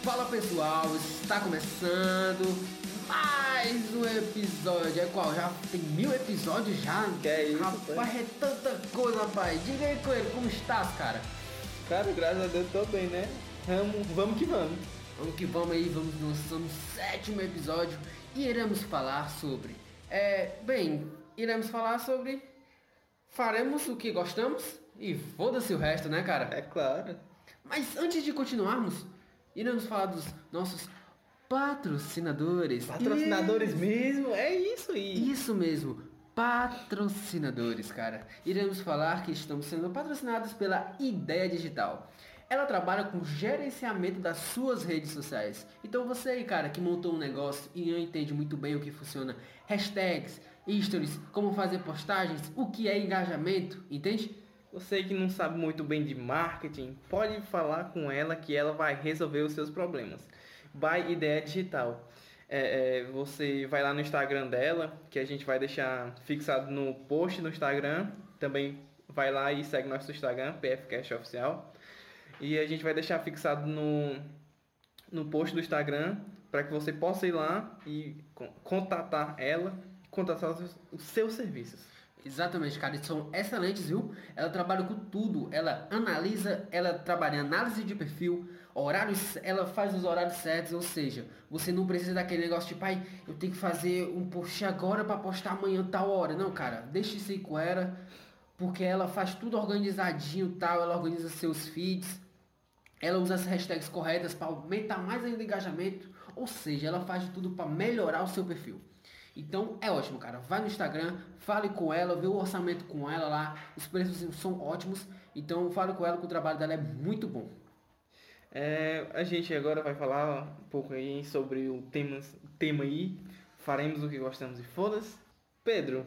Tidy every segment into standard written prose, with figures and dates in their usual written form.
Fala pessoal, está começando mais um episódio. É qual? Já tem 1000 episódios já? Que é isso, rapaz, é tanta coisa, rapaz. Diga aí, Coelho, como estás, cara? Cara, graças a Deus tô bem, né? Vamos que vamos. Vamos que vamos aí, vamos lançando o 7º episódio e iremos falar sobre... Faremos o que gostamos e foda-se o resto, né, cara? É claro. Mas antes de continuarmos, iremos falar dos nossos patrocinadores. Patrocinadores mesmo? É isso aí. Isso mesmo, patrocinadores, cara. Iremos falar que estamos sendo patrocinados pela Ideia Digital. Ela trabalha com gerenciamento das suas redes sociais. Então você aí, cara, que montou um negócio e não entende muito bem o que funciona, hashtags, stories, como fazer postagens, o que é engajamento, entende? Você que não sabe muito bem de marketing, pode falar com ela que ela vai resolver os seus problemas. By Ideia Digital. Você vai lá no Instagram dela, que a gente vai deixar fixado no post no Instagram. Também vai lá e segue nosso Instagram, PFcast Oficial. E a gente vai deixar fixado no post do Instagram para que você possa ir lá e contatar ela, contatar os seus serviços. Exatamente, cara, eles são excelentes, viu? Ela trabalha com tudo, ela analisa, ela trabalha em análise de perfil, horários, ela faz os horários certos, ou seja, você não precisa daquele negócio tipo, pai, eu tenho que fazer um post agora para postar amanhã tal hora. Não, cara, deixa isso aí com ela, porque ela faz tudo organizadinho, tal, ela organiza seus feeds, ela usa as hashtags corretas para aumentar mais ainda o engajamento, ou seja, ela faz tudo para melhorar o seu perfil. Então é ótimo, cara. Vai no Instagram, fale com ela, vê o orçamento com ela lá. Os preços são ótimos. Então fale com ela que o trabalho dela é muito bom. A gente agora vai falar um pouco aí sobre o tema aí. Faremos o que gostamos e foda-se. Pedro,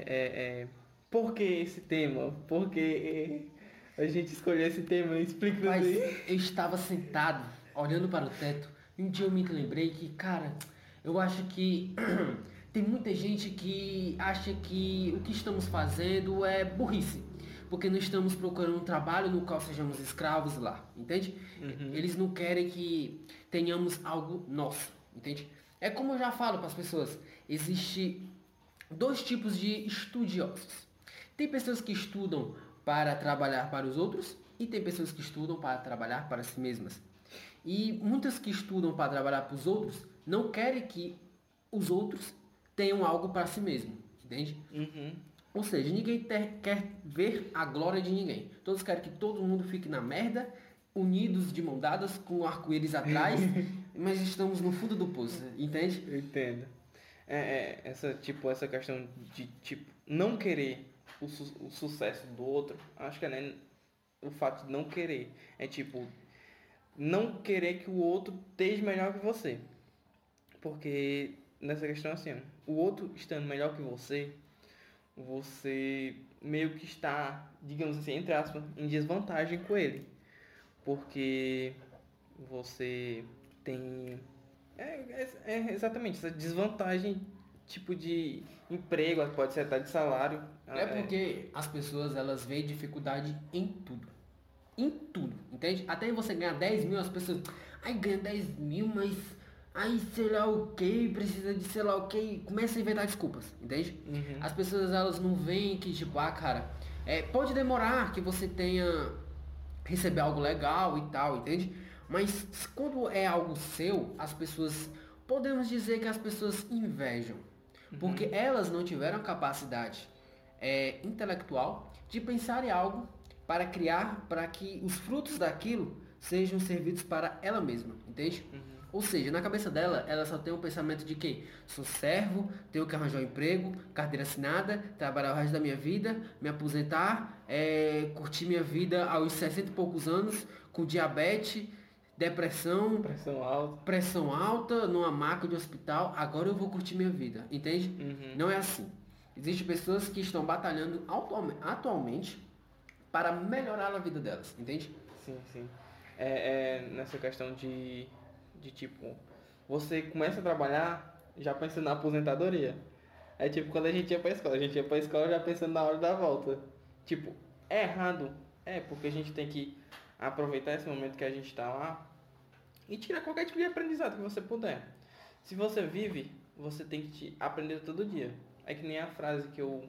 por que esse tema? Por que a gente escolheu esse tema? Explica aí. Eu estava sentado, olhando para o teto. E um dia eu me lembrei que, cara, eu acho que... Tem muita gente que acha que o que estamos fazendo é burrice, porque não estamos procurando um trabalho no qual sejamos escravos lá, entende? Uhum. Eles não querem que tenhamos algo nosso, entende? É como eu já falo para as pessoas, existe 2 tipos de estudiosos. Tem pessoas que estudam para trabalhar para os outros e tem pessoas que estudam para trabalhar para si mesmas. E muitas que estudam para trabalhar para os outros não querem que os outros tenham algo para si mesmo, entende? Uhum. Ou seja, ninguém quer ver a glória de ninguém. Todos querem que todo mundo fique na merda, unidos de mão dadas, com arco-íris atrás, mas estamos no fundo do poço, entende? Eu entendo. Essa questão de não querer o sucesso do outro, acho que é, né, o fato de não querer. Não querer que o outro esteja melhor que você. Porque nessa questão assim, o outro estando melhor que você meio que está, digamos assim, entre aspas, em desvantagem com ele. Porque você tem exatamente essa desvantagem, tipo de emprego, pode ser até de salário. Porque as pessoas, elas veem dificuldade em tudo. Em tudo, entende? Até você ganhar 10 mil, as pessoas... ganha 10 mil, mas... sei lá o que, precisa de sei lá o que, começa a inventar desculpas, entende? Uhum. As pessoas, elas não veem que tipo, cara, pode demorar que você tenha, receber algo legal e tal, entende? Mas quando é algo seu, as pessoas, podemos dizer que as pessoas invejam, porque elas não tiveram a capacidade intelectual de pensar em algo para criar, para que os frutos daquilo sejam servidos para ela mesma, entende? Uhum. Ou seja, na cabeça dela, ela só tem um pensamento de que sou servo, tenho que arranjar um emprego, carteira assinada, trabalhar o resto da minha vida, me aposentar, curtir minha vida aos 60 e poucos anos, com diabetes, depressão, pressão alta, numa maca de hospital, agora eu vou curtir minha vida, entende? Uhum. Não é assim. Existem pessoas que estão batalhando atualmente para melhorar a vida delas, entende? Sim. Nessa questão de tipo, você começa a trabalhar já pensando na aposentadoria. É tipo quando a gente ia pra escola já pensando na hora da volta. Tipo, é errado? Porque a gente tem que aproveitar esse momento que a gente tá lá E tira qualquer tipo de aprendizado que você puder. Se você vive, você tem que aprender todo dia. É que nem a frase que eu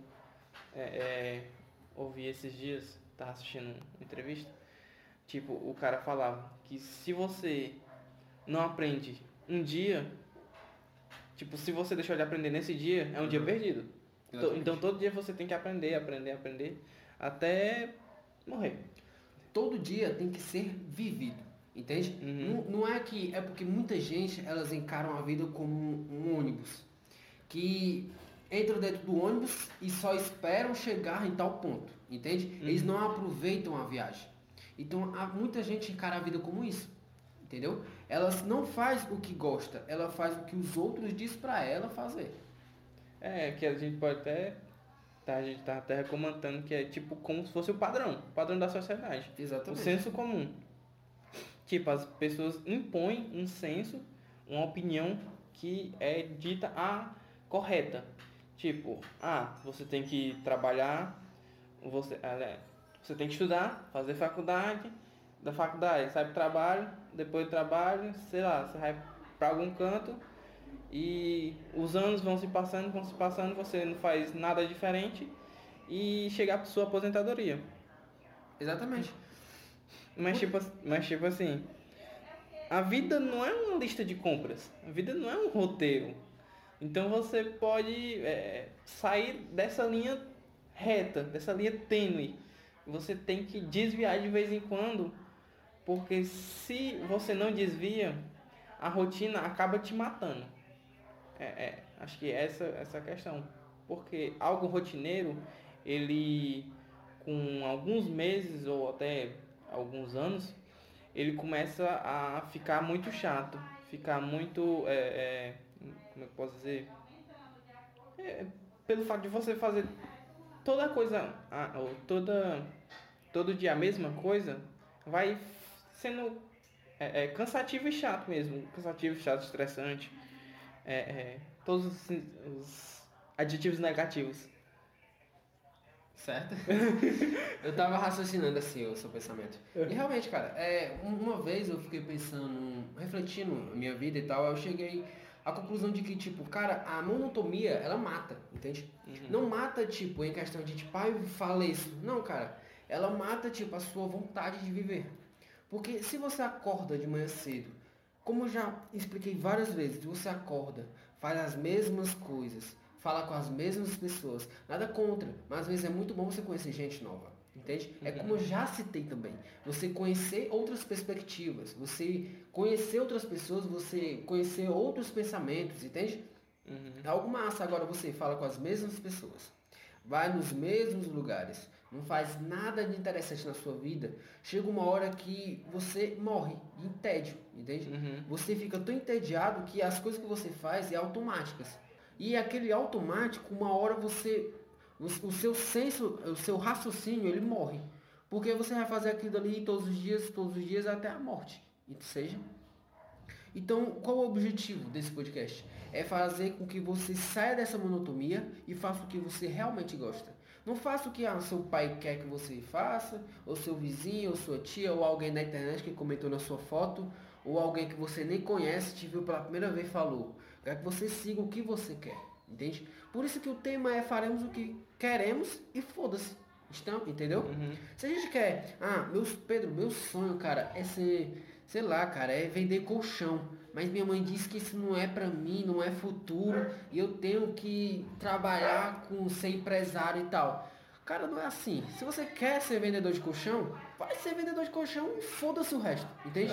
ouvi esses dias, tava assistindo uma entrevista. Tipo, o cara falava que se você não aprende um dia, tipo, se você deixou de aprender nesse dia, é um dia perdido. Então todo dia você tem que aprender, até morrer. Todo dia tem que ser vivido, entende? Não é que é porque muita gente elas encaram a vida como um ônibus que entram dentro do ônibus e só esperam chegar em tal ponto, entende? Eles não aproveitam a viagem. Então muita gente encara a vida como isso, entendeu? Ela não faz o que gosta, ela faz o que os outros diz pra ela fazer. Que a gente pode até a gente tá até comentando que é tipo como se fosse o padrão da sociedade. Exatamente. O senso comum. Tipo, as pessoas impõem um senso, uma opinião que é dita a correta. Tipo, você tem que trabalhar, você tem que estudar, fazer faculdade, da faculdade sai pro trabalho, depois do trabalho, sei lá, você vai para algum canto e os anos vão se passando, você não faz nada diferente e chegar para sua aposentadoria. Exatamente. Mas tipo assim, a vida não é uma lista de compras, a vida não é um roteiro. Então você pode sair dessa linha reta, dessa linha tênue. Você tem que desviar de vez em quando, porque se você não desvia, a rotina acaba te matando. Acho que essa é a questão. Porque algo rotineiro, ele com alguns meses ou até alguns anos, ele começa a ficar muito chato, ficar muito, como eu posso dizer, pelo fato de você fazer toda coisa, todo dia a mesma coisa, vai sendo cansativo e chato mesmo, cansativo, chato, estressante, todos os adjetivos negativos. Certo? Eu tava raciocinando assim o seu pensamento. E realmente, cara, uma vez eu fiquei pensando, refletindo a minha vida e tal, eu cheguei à conclusão de que, tipo, cara, a monotonia, ela mata, entende? Não mata, tipo, em questão de, tipo, eu falei isso. Não, cara, ela mata, tipo, a sua vontade de viver. Porque se você acorda de manhã cedo, como eu já expliquei várias vezes, você acorda, faz as mesmas coisas, fala com as mesmas pessoas, nada contra, mas às vezes é muito bom você conhecer gente nova, entende? É como eu já citei também, você conhecer outras perspectivas, você conhecer outras pessoas, você conhecer outros pensamentos, entende? É algo massa. Agora você fala com as mesmas pessoas, vai nos mesmos lugares, não faz nada de interessante na sua vida, chega uma hora que você morre em tédio, entende? Você fica tão entediado que as coisas que você faz é automáticas. E aquele automático, uma hora o seu senso, o seu raciocínio, ele morre. Porque você vai fazer aquilo ali todos os dias até a morte. Seja. Então, qual o objetivo desse podcast? É fazer com que você saia dessa monotonia e faça o que você realmente gosta. Não faça o que seu pai quer que você faça, ou seu vizinho, ou sua tia, ou alguém na internet que comentou na sua foto, ou alguém que você nem conhece, te viu pela primeira vez e falou. Quer que você siga o que você quer, entende? Por isso que o tema é faremos o que queremos e foda-se. Entendeu? Se a gente quer, meu sonho, cara, é ser, sei lá, cara, é vender colchão. Mas minha mãe disse que isso não é pra mim, não é futuro, e eu tenho que trabalhar com ser empresário e tal. Cara, não é assim. Se você quer ser vendedor de colchão, vai ser vendedor de colchão e foda-se o resto, entende?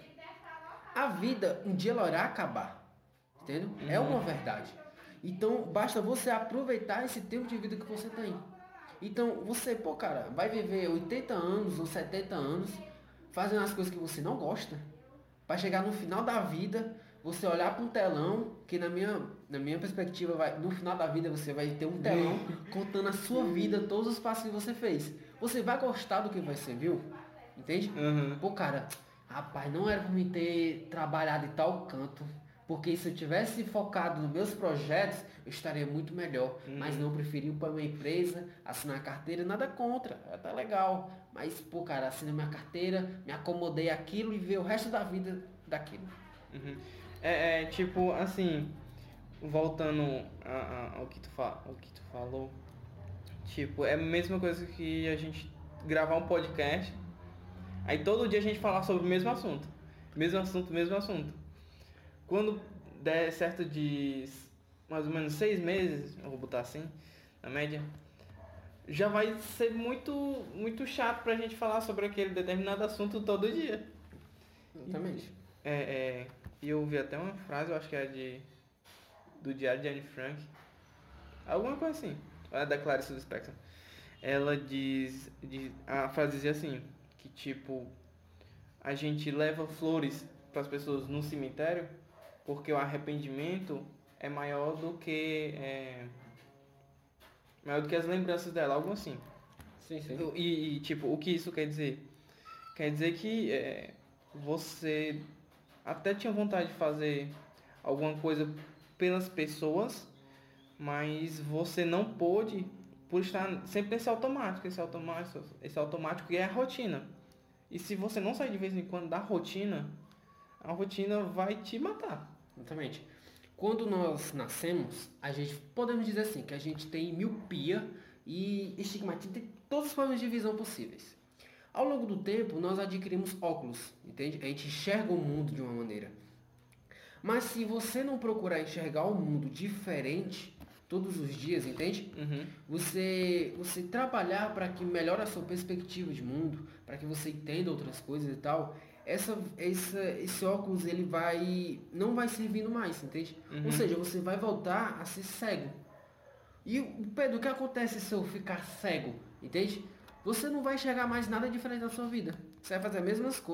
A vida, um dia ela irá acabar, entendeu? É uma verdade. Então, basta você aproveitar esse tempo de vida que você tem. Então, você, cara, vai viver 80 anos ou 70 anos fazendo as coisas que você não gosta, para chegar no final da vida, você olhar para um telão, que na minha perspectiva, no final da vida você vai ter um telão contando a sua vida, todos os passos que você fez. Você vai gostar do que vai ser, viu? Entende? Pô, cara, rapaz, não era para mim ter trabalhado em tal canto, porque se eu tivesse focado nos meus projetos, eu estaria muito melhor. Mas não, preferi ir para uma empresa, assinar a carteira, nada contra, tá legal. Mas, pô, cara, assinei minha carteira, me acomodei aquilo e ver o resto da vida daquilo. Uhum. Tipo, assim, voltando ao que ao que tu falou, tipo, é a mesma coisa que a gente gravar um podcast, aí todo dia a gente falar sobre o mesmo assunto. Mesmo assunto, mesmo assunto. Quando der certo de mais ou menos 6 meses, eu vou botar assim, na média, já vai ser muito chato pra gente falar sobre aquele determinado assunto todo dia. Exatamente. E eu ouvi até uma frase, eu acho que é do Diário de Anne Frank, alguma coisa assim, é da Clarice Lispector. Ela a frase dizia assim, que tipo, a gente leva flores para as pessoas no cemitério porque o arrependimento é maior do que as lembranças dela, algo assim. Sim, sim. Tipo, o que isso quer dizer? Quer dizer que você até tinha vontade de fazer alguma coisa pelas pessoas, mas você não pôde por estar sempre nesse automático, esse automático que é a rotina. E se você não sair de vez em quando da rotina, a rotina vai te matar. Exatamente. Quando nós nascemos, a gente podemos dizer assim, que a gente tem miopia e estigmatismo, tem todas as formas de visão possíveis. Ao longo do tempo, nós adquirimos óculos, entende? A gente enxerga o mundo de uma maneira. Mas se você não procurar enxergar o mundo diferente todos os dias, entende? Uhum. Você trabalhar para que melhore a sua perspectiva de mundo, para que você entenda outras coisas e tal, esse óculos ele não vai servindo mais, entende? Uhum. Ou seja, você vai voltar a ser cego. E Pedro, o que acontece se eu ficar cego, entende? Você não vai enxergar mais nada diferente da sua vida. Você vai fazer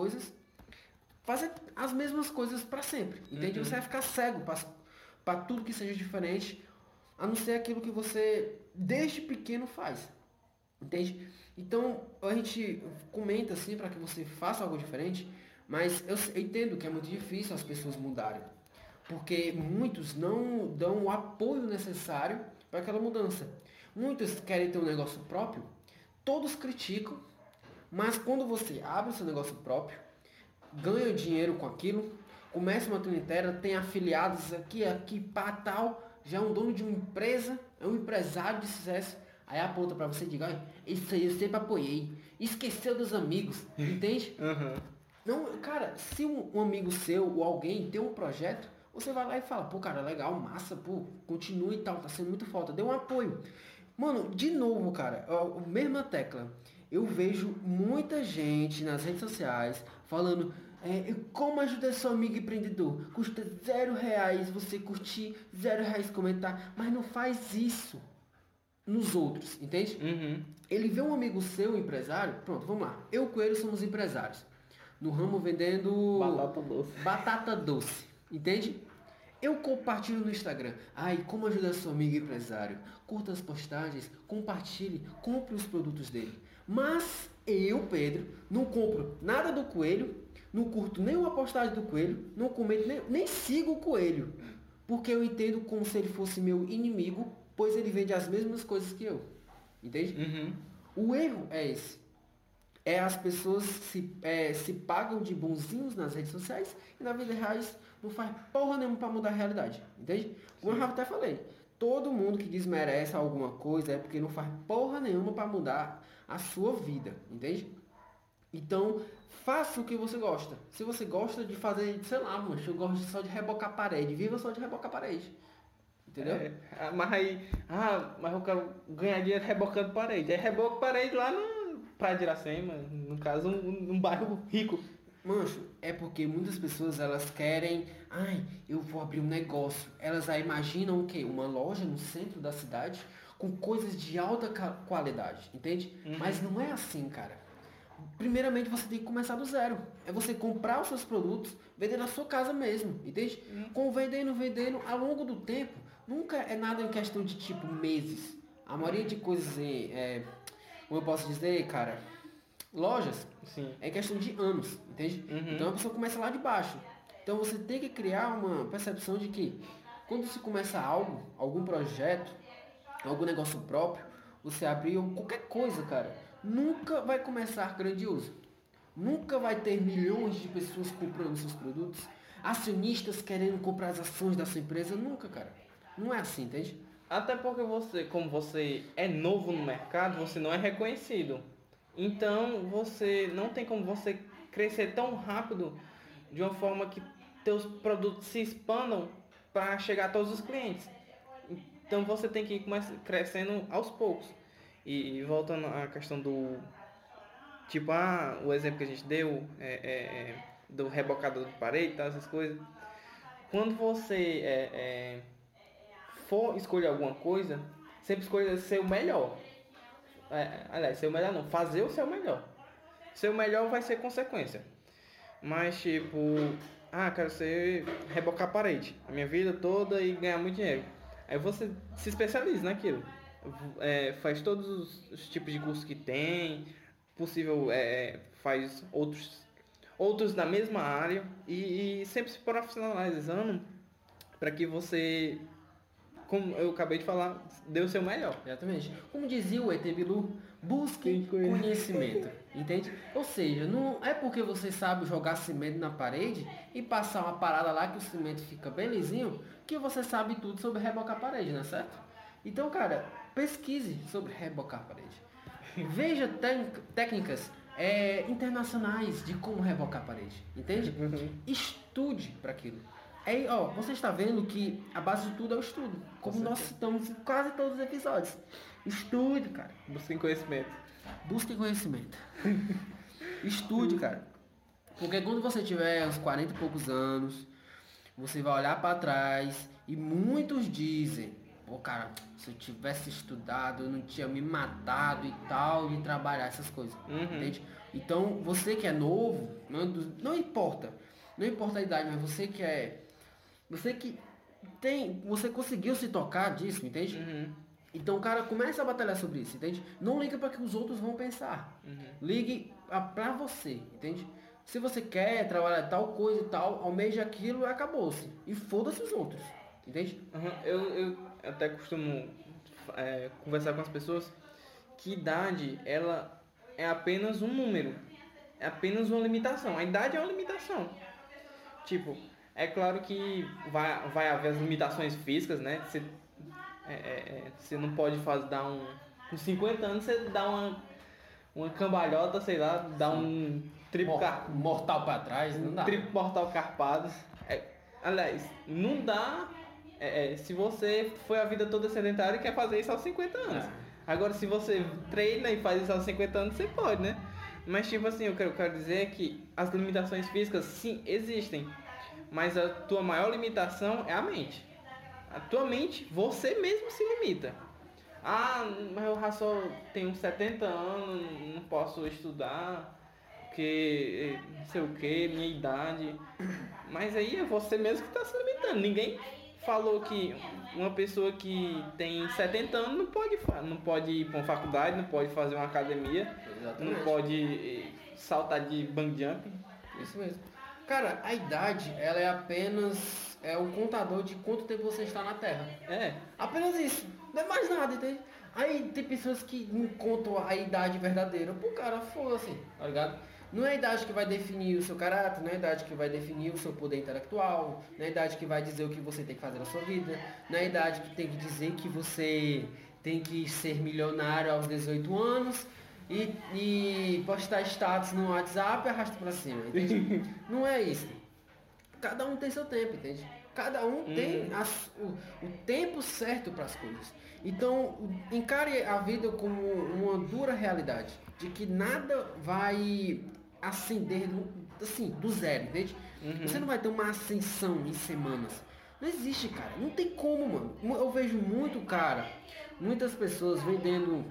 as mesmas coisas para sempre, entende? Uhum. Você vai ficar cego para tudo que seja diferente, a não ser aquilo que você desde pequeno faz, entende? Então a gente comenta assim para que você faça algo diferente, mas eu entendo que é muito difícil as pessoas mudarem, porque muitos não dão o apoio necessário para aquela mudança. Muitos querem ter um negócio próprio, todos criticam, mas quando você abre o seu negócio próprio, ganha dinheiro com aquilo, começa uma clientela, tem afiliados aqui, pá, tal, já é um dono de uma empresa, é um empresário de sucesso, aí aponta para você e diga, isso aí eu sempre apoiei, esqueceu dos amigos, entende? Uhum. Não, cara, se um amigo seu ou alguém tem um projeto, você vai lá e fala, pô, cara, legal, massa, pô, continue e tal, tá sendo muito falta, dê um apoio. Mano, de novo, cara, a mesma tecla. Eu vejo muita gente nas redes sociais falando como ajudar seu amigo empreendedor. Custa R$ 0 você curtir, R$ 0 comentar, mas não faz isso nos outros, entende? Uhum. Ele vê um amigo seu, empresário, pronto, vamos lá. Eu com ele somos empresários. No ramo vendendo batata doce, entende? Eu compartilho no Instagram. Ai, como ajudar seu amigo empresário? Curta as postagens, compartilhe, compre os produtos dele. Mas eu, Pedro, não compro nada do coelho, não curto nenhuma postagem do coelho, não comento, nem sigo o coelho. Porque eu entendo como se ele fosse meu inimigo, pois ele vende as mesmas coisas que eu. Entende? Uhum. O erro é esse. As pessoas se pagam de bonzinhos nas redes sociais e na vida real não faz porra nenhuma para mudar a realidade, entende? Como eu até falei, todo mundo que desmerece alguma coisa é porque não faz porra nenhuma para mudar a sua vida, entende? Então, faça o que você gosta. Se você gosta de fazer, sei lá, mancho, eu gosto só de rebocar parede, viva só de rebocar parede. Entendeu? Mas eu quero ganhar dinheiro rebocando parede. Aí reboco parede lá no Praia de Iracema, no caso, um bairro rico. Mancho, é porque muitas pessoas elas querem, eu vou abrir um negócio. Elas aí imaginam o quê? Uma loja no centro da cidade com coisas de alta qualidade, entende? Uhum. Mas não é assim, cara. Primeiramente você tem que começar do zero. É você comprar os seus produtos, vender na sua casa mesmo, entende? Com vendendo, ao longo do tempo, nunca é nada em questão de tipo meses. A maioria de coisas, como eu posso dizer, cara, lojas, Sim. é questão de anos, entende? Uhum. Então a pessoa começa lá de baixo. Então você tem que criar uma percepção de que quando se começa algo, algum projeto, algum negócio próprio, você abrir qualquer coisa, cara, nunca vai começar grandioso. Nunca vai ter milhões de pessoas comprando seus produtos, acionistas querendo comprar as ações da sua empresa. Nunca, cara. Não é assim, entende? Até porque você, como você é novo no mercado, você não é reconhecido. Então, você não tem como você crescer tão rápido de uma forma que teus produtos se expandam para chegar a todos os clientes. Então, você tem que ir crescendo aos poucos. E voltando à questão do... Tipo, o exemplo que a gente deu do rebocador de parede, tá, essas coisas. Quando você for escolher alguma coisa, sempre escolha ser o melhor. Aliás, ser o melhor não, fazer o seu melhor. Ser o melhor vai ser consequência. Mas tipo, quero ser rebocar a parede a minha vida toda e ganhar muito dinheiro. Aí você se especializa naquilo. Faz todos os tipos de curso que tem, possível faz outros da mesma área e sempre se profissionalizando para que você, como eu acabei de falar, dê o seu melhor. Exatamente. Como dizia o ET Bilu, busque conhecimento. Entende? Ou seja, não é porque você sabe jogar cimento na parede e passar uma parada lá que o cimento fica bem lisinho que você sabe tudo sobre rebocar a parede, não é certo? Então, cara, pesquise sobre rebocar a parede. Veja técnicas internacionais de como rebocar a parede. Entende? Estude para aquilo. Aí, você está vendo que a base de tudo é o estudo. Como nós citamos em quase todos os episódios. Estude, cara. Busquem conhecimento. Busque conhecimento. Estude, cara. Porque quando você tiver uns 40 e poucos anos, você vai olhar para trás e muitos dizem: pô, cara, se eu tivesse estudado, eu não tinha me matado e tal, de trabalhar essas coisas. Entende? Então, você que é novo, não importa. Não importa a idade, mas você conseguiu se tocar disso, entende? Então, cara, começa a batalhar sobre isso, entende? Não liga para que os outros vão pensar. Ligue pra você, entende? Se você quer trabalhar tal coisa e tal, almeja aquilo, acabou-se. E foda-se os outros, entende? Eu até costumo conversar com as pessoas que idade, ela é apenas um número. É apenas uma limitação. A idade é uma limitação. Tipo, é claro que vai haver as limitações físicas, né? Você não pode dar com 50 anos, você dá uma cambalhota, sei lá, dá um triplo mortal pra trás, não dá. Triplo mortal carpado. Aliás, não dá se você foi a vida toda sedentária e quer fazer isso aos 50 anos. Agora, se você treina e faz isso aos 50 anos, você pode, né? Mas, tipo assim, eu quero dizer que as limitações físicas, sim, existem. Mas a tua maior limitação é a mente. A tua mente, você mesmo se limita. Mas eu já só tenho 70 anos, não posso estudar, porque não sei o que, minha idade. Mas aí é você mesmo que está se limitando. Ninguém falou que uma pessoa que tem 70 anos não pode ir para uma faculdade, não pode fazer uma academia, Exatamente. Não pode saltar de bungee jump. Isso mesmo. Cara, a idade, ela é apenas um contador de quanto tempo você está na Terra. Apenas isso. Não é mais nada, entende? Aí tem pessoas que não contam a idade verdadeira. Pô, cara, foda-se, tá ligado? Não é a idade que vai definir o seu caráter, não é a idade que vai definir o seu poder intelectual, não é a idade que vai dizer o que você tem que fazer na sua vida, não é a idade que tem que dizer que você tem que ser milionário aos 18 anos e postar status no WhatsApp e arrasta pra cima, entende? Não é isso. Cada um tem seu tempo, entende? Cada um tem o tempo certo para as coisas. Então, encare a vida como uma dura realidade, de que nada vai ascender do zero, entende? Você não vai ter uma ascensão em semanas. Não existe, cara. Não tem como, mano. Eu vejo muitas pessoas vendendo,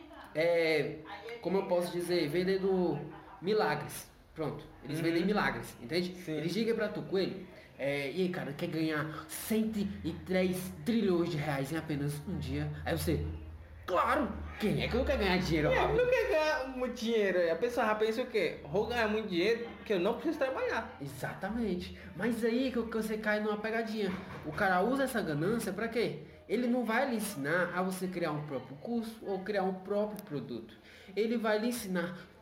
como eu posso dizer, vendendo milagres. Pronto. Eles vendem milagres, entende? Sim. Eles ligam pra tu, Coelho. E aí, cara, quer ganhar 103 trilhões de reais em apenas um dia? Aí você, claro, quem é que não quer ganhar dinheiro? Não quer ganhar muito dinheiro. A pessoa já pensa o quê? Vou ganhar muito dinheiro porque eu não preciso trabalhar. Exatamente. Mas aí que você cai numa pegadinha. O cara usa essa ganância pra quê? Ele não vai lhe ensinar a você criar um próprio curso ou criar um próprio produto. Ele vai lhe ensinar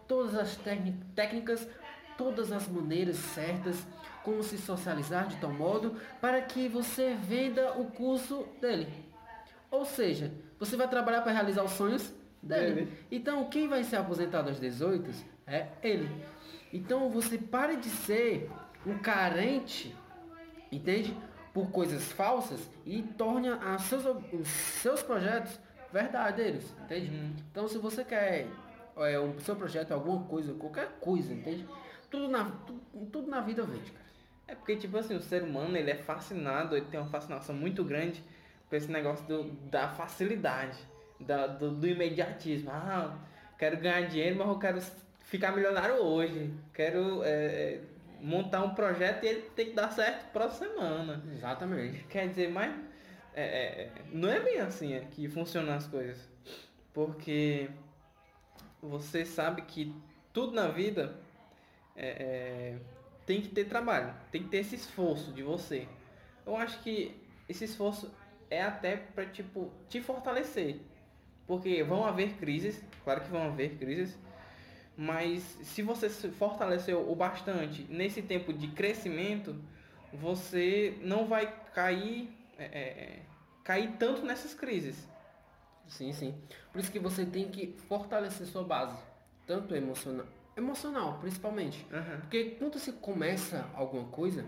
todas as técnicas, todas as maneiras certas, como se socializar de tal modo para que você venda o curso dele. Ou seja, você vai trabalhar para realizar os sonhos dele. Então, quem vai ser aposentado aos 18 é ele. Então, você pare de ser um carente, entende? Por coisas falsas e torne os seus projetos verdadeiros, entende? Então, se você quer o seu projeto, alguma coisa, qualquer coisa, entende? Tudo na vida vende, cara. É porque, tipo assim, o ser humano, ele é fascinado, ele tem uma fascinação muito grande por esse negócio da facilidade, do imediatismo. Ah, quero ganhar dinheiro, mas eu quero ficar milionário hoje. Quero montar um projeto e ele tem que dar certo próxima semana. Exatamente. Quer dizer, mas não é bem assim que funcionam as coisas. Porque você sabe que tudo na vida tem que ter trabalho, tem que ter esse esforço de você. Eu acho que esse esforço é até para tipo te fortalecer, porque vão haver crises, claro que vão haver crises, mas se você se fortaleceu o bastante nesse tempo de crescimento, você não vai cair tanto nessas crises. Sim, sim. Por isso que você tem que fortalecer sua base, tanto emocional principalmente. Porque quando você começa alguma coisa,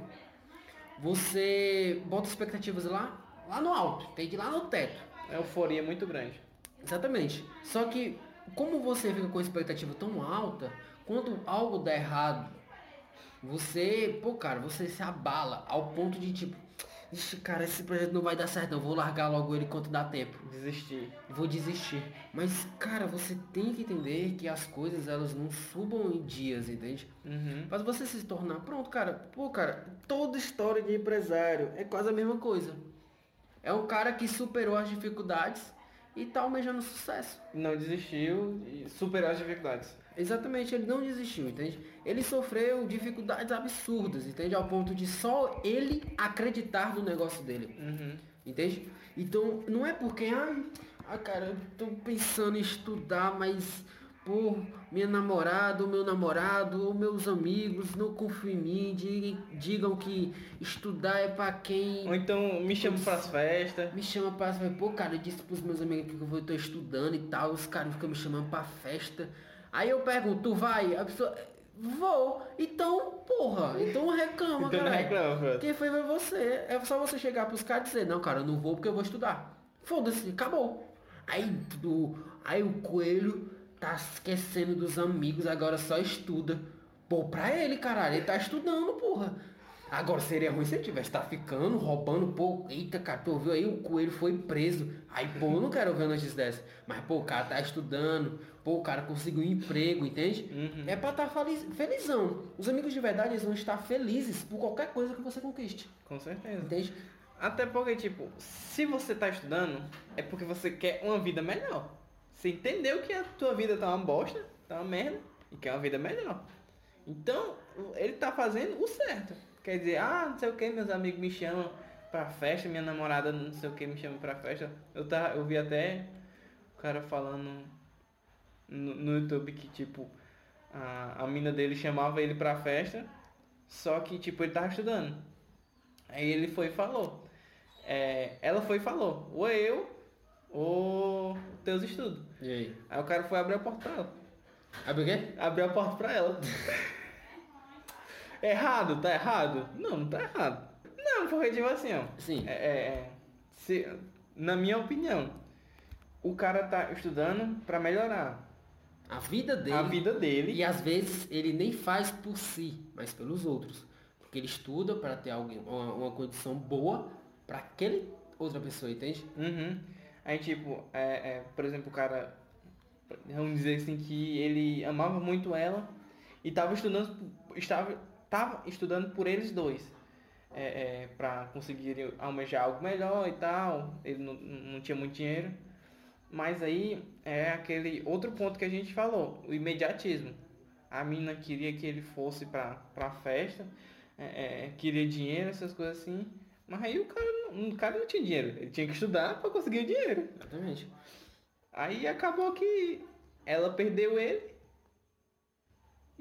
você bota expectativas lá no alto, tem que ir lá no teto. A euforia é muito grande. Exatamente. Só que como você fica com a expectativa tão alta, quando algo dá errado, você se abala ao ponto de tipo, ixi, cara, esse projeto não vai dar certo, eu vou largar logo ele enquanto dá tempo. Vou desistir. Mas, cara, você tem que entender que as coisas, elas não subam em dias, entende? Mas você se tornar, pronto, cara, toda história de empresário é quase a mesma coisa. É um cara que superou as dificuldades e tá almejando sucesso. Não desistiu e superou as dificuldades. Exatamente, ele não desistiu, entende? Ele sofreu dificuldades absurdas, entende? Ao ponto de só ele acreditar no negócio dele, entende? Então, não é porque, cara, eu tô pensando em estudar, mas, pô, minha namorada, o meu namorado, ou meus amigos não confiam em mim, digam que estudar é pra quem... Ou então me chamam pras festas. Me chama pra festa, pô, cara, eu disse pros meus amigos que eu tô estudando e tal, os caras ficam me chamando pra festa. Aí eu pergunto, tu vai? A pessoa, vou. Então, porra, então reclama, então cara. Reclama, quem foi você? É só você chegar pros caras e dizer, não, cara, eu não vou porque eu vou estudar. Foda-se, acabou. Aí o coelho tá esquecendo dos amigos, agora só estuda. Pô, pra ele, caralho, ele tá estudando, porra. Agora seria ruim se ele tivesse ficando, roubando, pô, eita, cara, tu ouviu aí, o coelho foi preso. Aí, pô, eu não quero ver notícias dessa. Mas, pô, o cara tá estudando, pô, o cara conseguiu um emprego, entende? É pra estar felizão. Os amigos de verdade, eles vão estar felizes por qualquer coisa que você conquiste. Com certeza. Entende? Até porque, tipo, se você tá estudando, é porque você quer uma vida melhor. Você entendeu que a tua vida tá uma bosta, tá uma merda, e quer uma vida melhor. Então, ele tá fazendo o certo. Quer dizer, não sei o que, meus amigos me chamam pra festa, minha namorada não sei o que me chama pra festa. Eu vi até o cara falando no YouTube que, tipo, a mina dele chamava ele pra festa, só que, tipo, ele tava estudando. Aí ele foi e falou. Ela foi e falou, ou eu, ou teus estudos. E aí? Aí o cara foi abrir a porta pra ela. Abre o quê? Abriu a porta pra ela. Errado? Tá errado? Não tá errado. Não, porque tipo assim, ó. Sim. Na minha opinião, o cara tá estudando pra melhorar a vida dele. E às vezes ele nem faz por si, mas pelos outros. Porque ele estuda pra ter uma condição boa pra aquele outra pessoa, entende? Aí tipo, por exemplo, o cara, vamos dizer assim, que ele amava muito ela e tava estudando por eles dois, para conseguir almejar algo melhor e tal. Ele não tinha muito dinheiro, mas aí é aquele outro ponto que a gente falou, o imediatismo. A mina queria que ele fosse pra festa, queria dinheiro, essas coisas assim, mas aí o cara não tinha dinheiro, ele tinha que estudar para conseguir o dinheiro. Exatamente. Aí acabou que ela perdeu ele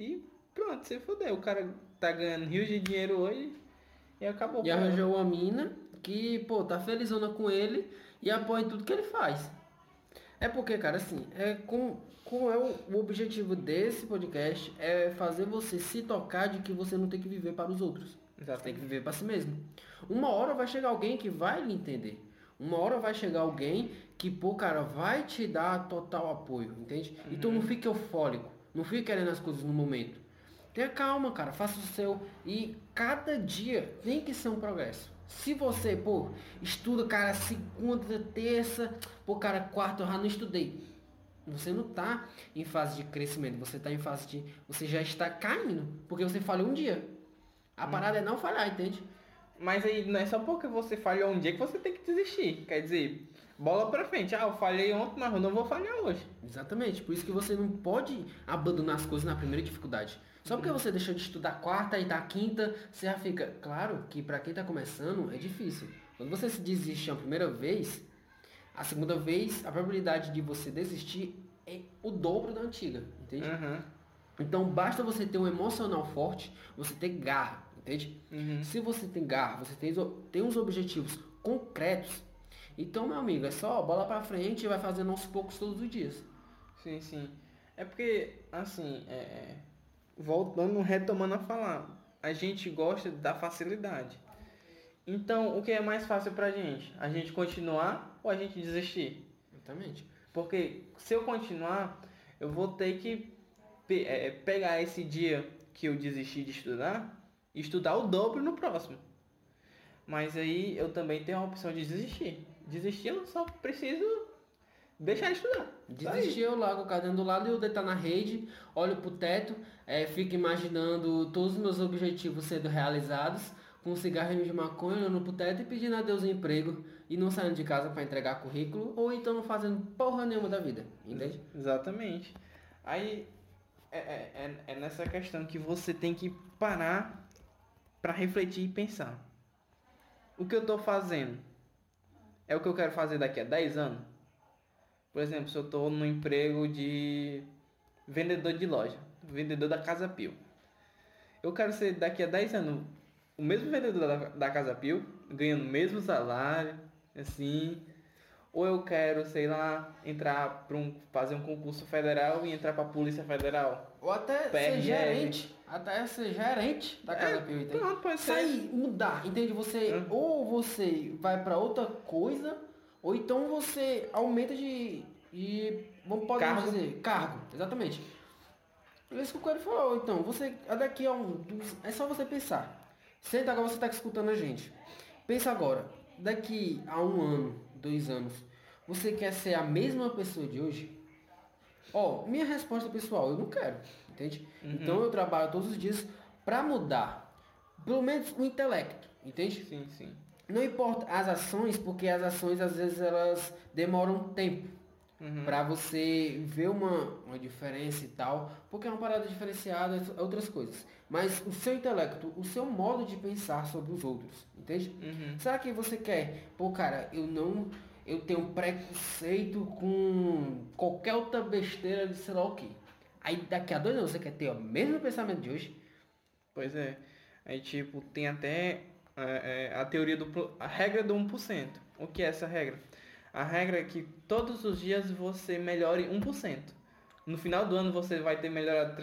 e pronto, você fodeu. O cara tá ganhando rios de dinheiro hoje e acabou. E arranjou uma mina que, pô, tá felizona com ele e apoia em tudo que ele faz. É porque, cara, assim, qual é o objetivo desse podcast? É fazer você se tocar de que você não tem que viver para os outros. Você tem que viver para si mesmo. Uma hora vai chegar alguém que vai lhe entender. Uma hora vai chegar alguém que, pô, cara, vai te dar total apoio, entende? Então não fique eufórico. Não fique querendo as coisas no momento. Tenha calma, cara. Faça o seu. E cada dia tem que ser um progresso. Se você, pô, estuda, cara, segunda, terça, pô, cara, quarta eu já não estudei. Você não tá em fase de crescimento, você tá em fase de. Você já está caindo, porque você falhou um dia. A parada é não falhar, entende? Mas aí não é só porque você falhou um dia que você tem que desistir. Quer dizer, bola pra frente. Ah, eu falhei ontem, mas eu não vou falhar hoje. Exatamente, por isso que você não pode abandonar as coisas na primeira dificuldade. Só porque você deixou de estudar quarta e tá quinta, você já fica. Claro que pra quem tá começando é difícil. Quando você se desiste a primeira vez, a segunda vez, a probabilidade de você desistir é o dobro da antiga, entende? Então basta você ter um emocional forte, você ter garra, entende? Se você tem garra, você tem uns objetivos concretos, então, meu amigo, é só bola pra frente e vai fazendo aos poucos todos os dias. Sim, sim. É porque, assim, voltando, retomando a falar, a gente gosta da facilidade. Então, o que é mais fácil pra gente? A gente continuar ou a gente desistir? Exatamente. Porque se eu continuar, eu vou ter que pegar esse dia que eu desisti de estudar e estudar o dobro no próximo. Mas aí eu também tenho a opção de desistir. Desistir eu só preciso deixar de estudar. Desistir, eu largo o caderno do lado e eu deitar na rede, olho pro teto, fico imaginando todos os meus objetivos sendo realizados, com um cigarrinho de maconha, olhando pro teto e pedindo a Deus um emprego e não saindo de casa para entregar currículo, ou então não fazendo porra nenhuma da vida, entende? Exatamente. Aí é nessa questão que você tem que parar para refletir e pensar. O que eu tô fazendo é o que eu quero fazer daqui a 10 anos? Por exemplo, se eu tô no emprego de vendedor de loja, vendedor da Casa Pio. Eu quero ser daqui a 10 anos o mesmo vendedor da Casa Pio, ganhando o mesmo salário, assim. Ou eu quero, sei lá, entrar fazer um concurso federal e entrar pra Polícia Federal. Ou até ser gerente. Até ser gerente da Casa Pio, entende? Pronto, pode ser. Sair, mudar, entende? Você, ou você vai pra outra coisa, ou então você aumenta vamos podemos dizer, cargo, exatamente. É isso que o Coelho falou, então, você, daqui a é só você pensar. Senta agora, você tá escutando a gente. Pensa agora, daqui a 1 ano, 2 anos, você quer ser a mesma pessoa de hoje? Minha resposta pessoal, eu não quero, entende? Então eu trabalho todos os dias pra mudar, pelo menos o intelecto, entende? Sim, sim. Não importa as ações, porque as ações às vezes elas demoram tempo pra você ver uma diferença e tal, porque é uma parada diferenciada, outras coisas. Mas o seu intelecto, o seu modo de pensar sobre os outros, entende? Será que você quer, pô, cara, eu tenho preconceito com qualquer outra besteira de sei lá o quê. Aí daqui a 2 anos você quer ter o mesmo pensamento de hoje? Pois é. Aí, tipo, tem até a teoria a regra do 1%. O que é essa regra? A regra é que todos os dias você melhore 1%. No final do ano você vai ter melhorado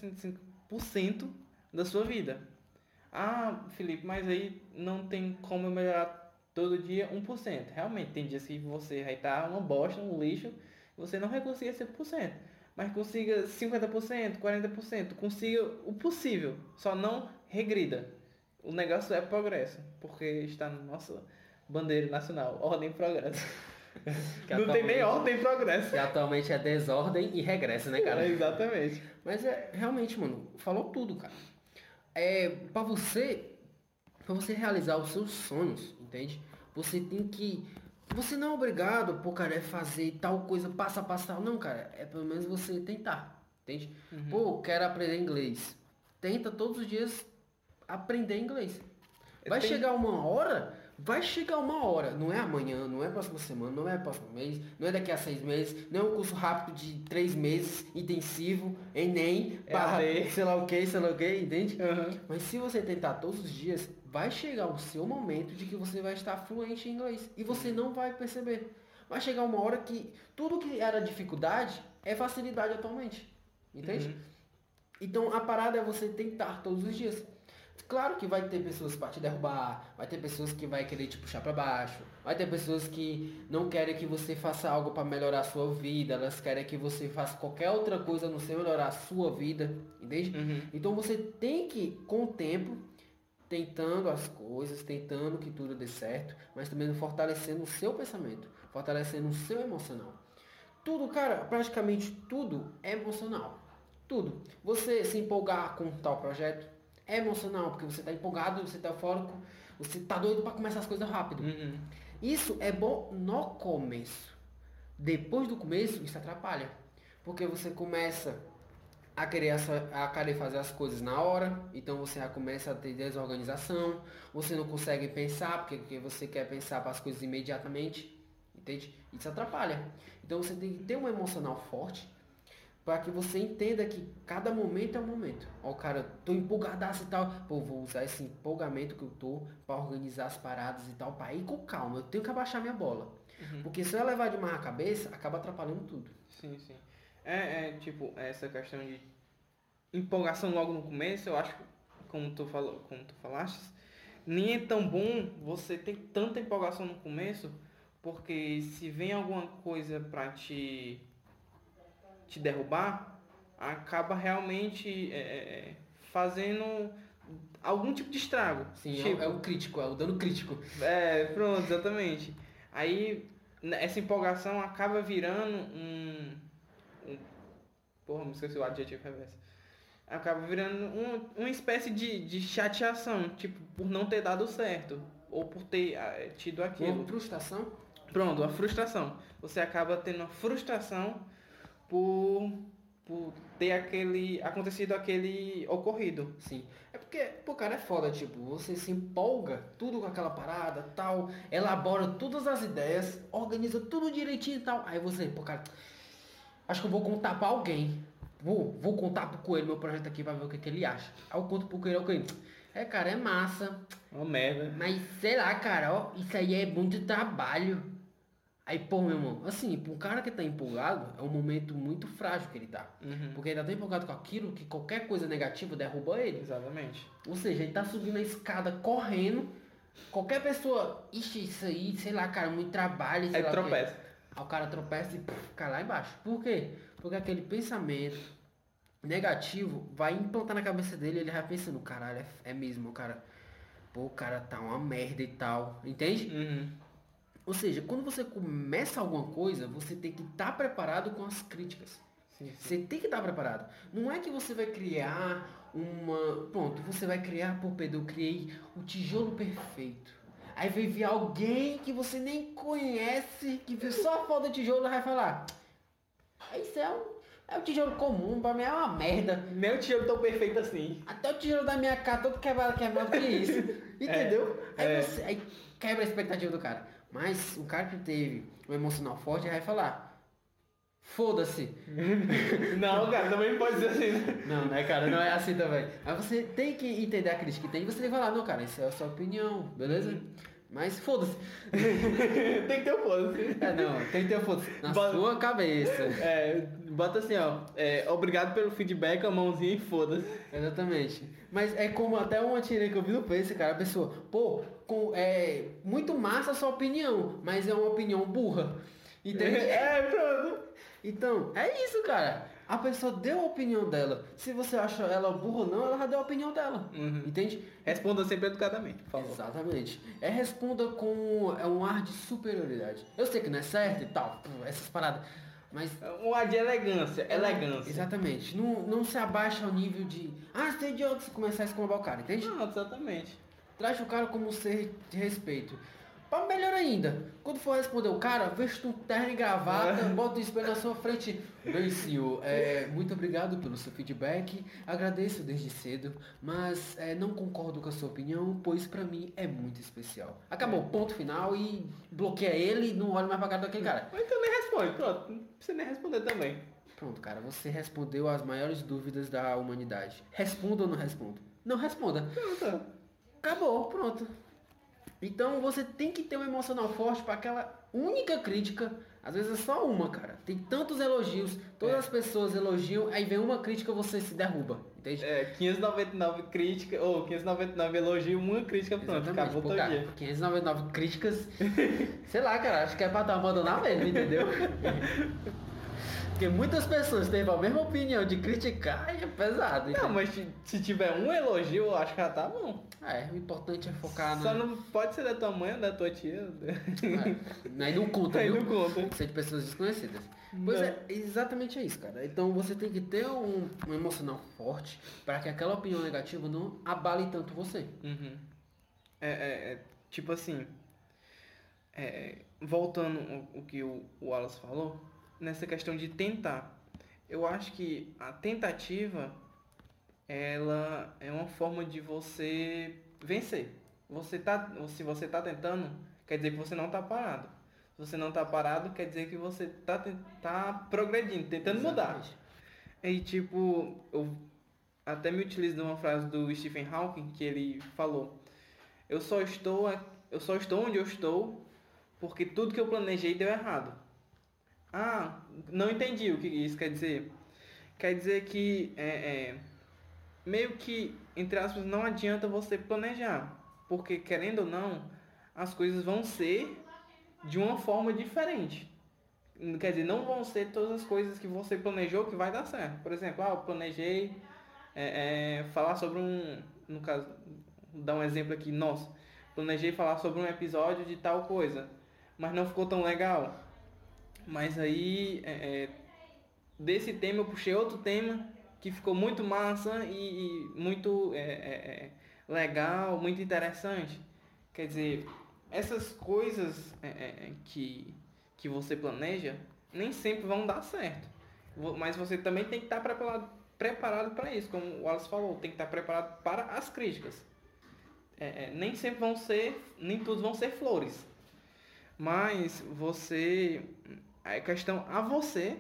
365% da sua vida. Ah, Felipe, mas aí não tem como eu melhorar todo dia 1%. Realmente, tem dias que você vai estar uma bosta, um lixo, você não vai conseguir 100%. Mas consiga 50%, 40%, consiga o possível, só não regrida. O negócio é progresso, porque está na nossa bandeira nacional, ordem e progresso. Não tem nem ordem e progresso. Que atualmente é desordem e regresso, né, cara? Exatamente. Mas realmente, mano, falou tudo, cara. Pra você realizar os seus sonhos, entende? Você tem que... Você não é obrigado, pô, cara, fazer tal coisa passo a passo, tal. Não, cara, pelo menos você tentar, entende? Pô, quero aprender inglês. Tenta todos os dias aprender inglês. Vai chegar uma hora, vai chegar uma hora, não é amanhã, não é próxima semana, não é próximo mês, não é daqui a 6 meses, não é um curso rápido de 3 meses, intensivo, Enem, barra, sei lá o que, entende? Uhum. Mas se você tentar todos os dias, vai chegar o seu momento de que você vai estar fluente em inglês e você não vai perceber. Vai chegar uma hora que tudo que era dificuldade é facilidade atualmente, entende? Uhum. Então a parada é você tentar todos os dias. Claro que vai ter pessoas para te derrubar, vai ter pessoas que vai querer te puxar para baixo, vai ter pessoas que não querem que você faça algo para melhorar a sua vida, elas querem que você faça qualquer outra coisa a não ser melhorar a sua vida, entende? Uhum. Então você tem que, com o tempo, tentando as coisas, tentando que tudo dê certo, mas também fortalecendo o seu pensamento, fortalecendo o seu emocional. Tudo, cara, praticamente tudo é emocional. Tudo. Você se empolgar com tal projeto é emocional, porque você está empolgado, você está eufórico, você está doido para começar as coisas rápido. Uhum. Isso é bom no começo. Depois do começo, isso atrapalha. Porque você começa a querer fazer as coisas na hora, então você já começa a ter desorganização, você não consegue pensar, porque você quer pensar para as coisas imediatamente, entende? Isso atrapalha. Então você tem que ter um emocional forte, para que você entenda que cada momento é um momento. Ó, cara, tô empolgadaço e tal. Pô, vou usar esse empolgamento que eu tô para organizar as paradas e tal, para ir com calma. Eu tenho que abaixar minha bola. Uhum. Porque se eu levar demais a cabeça, acaba atrapalhando tudo. Sim, sim. Tipo, essa questão de empolgação logo no começo, eu acho, como tu falaste, nem é tão bom você ter tanta empolgação no começo, porque se vem alguma coisa pra te derrubar, acaba realmente fazendo algum tipo de estrago. Sim, Tipo, é o crítico, é o dano crítico. pronto, exatamente. Aí essa empolgação acaba virando porra, me esqueci o adjetivo reverso. Acaba virando uma espécie de chateação, tipo, por não ter dado certo. Ou por ter tido aquilo. Uma frustração? Pronto, a frustração. Você acaba tendo uma frustração por ter acontecido aquele ocorrido. Sim. É porque, pô, cara, é foda, tipo, você se empolga tudo com aquela parada, tal, elabora todas as ideias, organiza tudo direitinho e tal. Aí você, pô, cara, acho que eu vou contar pra alguém. Vou contar pro Coelho meu projeto aqui pra ver o que ele acha. Aí eu conto pro Coelho, cara, é massa. Uma merda. Mas, sei lá, cara, ó, isso aí é muito trabalho. Aí, pô, meu irmão, assim, pra um cara que tá empolgado, é um momento muito frágil que ele tá. Uhum. Porque ele tá tão empolgado com aquilo que qualquer coisa negativa derruba ele. Exatamente. Ou seja, ele tá subindo a escada correndo. Qualquer pessoa, ixi, isso aí, sei lá, cara, muito trabalho, sei Aí lá o quê. tropeça. Aí o cara tropeça e cai lá embaixo. Por quê? Porque aquele pensamento negativo vai implantar na cabeça dele, ele vai pensando, caralho, é mesmo, cara. Pô, o cara tá uma merda e tal. Entende? Uhum. Ou seja, quando você começa alguma coisa, você tem que estar preparado com as críticas. Sim. Você tem que estar preparado. Não é que você vai criar uma... Pronto, você vai criar, pô, Pedro, eu criei o tijolo perfeito. Aí vai vir alguém que você nem conhece, que viu só a foto do tijolo e vai falar: isso é um tijolo comum, pra mim é uma merda. Nem o tijolo tão perfeito assim. Até o tijolo da minha casa todo quebrado, que isso. Entendeu? Aí quebra a expectativa do cara. Mas o cara que teve um emocional forte vai falar: foda-se. Não, cara, também não pode dizer assim. Não, né, cara? Não é assim também. Mas você tem que entender a crítica que tem. Você tem que falar: não, cara, isso é a sua opinião, beleza? Mas foda-se. Tem que ter o foda-se. Não, tem que ter o foda-se na sua cabeça. Bota assim, ó. Obrigado pelo feedback, a mãozinha e foda-se. Exatamente. Mas é como até uma tirinha que eu vi no Face, cara. A pessoa, pô, muito massa a sua opinião, mas é uma opinião burra. Entende? Pronto. Então, é isso, cara. A pessoa deu a opinião dela. Se você acha ela burra ou não, ela já deu a opinião dela. Uhum. Entende? Responda sempre educadamente, por favor. Exatamente. Responda com um ar de superioridade. Eu sei que não é certo e tal, essas paradas. Mas... um ar de elegância. Exatamente. Não se abaixa ao nível de... você é idiota se começar a escombar o cara, entende? Não, exatamente. Trate o cara como um ser de respeito. Pra melhor ainda, quando for responder o cara, veste um terno e gravata, bota o espelho na sua frente. Bem, senhor, muito obrigado pelo seu feedback, agradeço desde cedo, mas não concordo com a sua opinião, pois pra mim é muito especial. Acabou, ponto final e bloqueia ele e não olha mais pra cara daquele cara. Ou então nem responde, pronto, não precisa nem responder também. Pronto, cara, você respondeu as maiores dúvidas da humanidade. Responda ou não responda? Não responda. Pronto. Acabou, pronto. Então você tem que ter um emocional forte para aquela única crítica. Às vezes é só uma, cara. Tem tantos elogios, todas as pessoas elogiam, aí vem uma crítica você se derruba, entende? 599 críticas, ou 599 elogios, uma crítica, pronto, acabou todo dia. 599 críticas, sei lá, cara, acho que é pra dar abandonar mesmo, entendeu? Porque muitas pessoas têm a mesma opinião de criticar e é pesado. Entendeu? Não, mas se tiver um elogio, eu acho que já tá bom. O importante é focar Só não pode ser da tua mãe ou da tua tia. Aí não conta, Aí viu? não conta. Isso é de pessoas desconhecidas. Pois é, exatamente é isso, cara. Então você tem que ter um emocional forte para que aquela opinião negativa não abale tanto você. Uhum. Tipo assim, voltando o que o Wallace falou, nessa questão de tentar. Eu acho que a tentativa, ela é uma forma de você vencer. Se você tá tentando, quer dizer que você não tá parado. Se você não tá parado, quer dizer que você tá progredindo, tentando mudar. E tipo, eu até me utilizo de uma frase do Stephen Hawking, que ele falou: eu só estou onde eu estou porque tudo que eu planejei deu errado. Ah, não entendi o que isso quer dizer. Quer dizer que meio que, entre aspas, não adianta você planejar. Porque, querendo ou não, as coisas vão ser de uma forma diferente. Quer dizer, não vão ser todas as coisas que você planejou que vai dar certo. Por exemplo, eu planejei falar sobre no caso, vou dar um exemplo aqui, nosso. Planejei falar sobre um episódio de tal coisa, mas não ficou tão legal. Mas aí, desse tema eu puxei outro tema que ficou muito massa e muito legal, muito interessante. Quer dizer, essas coisas que você planeja nem sempre vão dar certo. Mas você também tem que estar preparado para isso, como o Wallace falou, tem que estar preparado para as críticas. Nem sempre nem todos vão ser flores. Mas a questão a você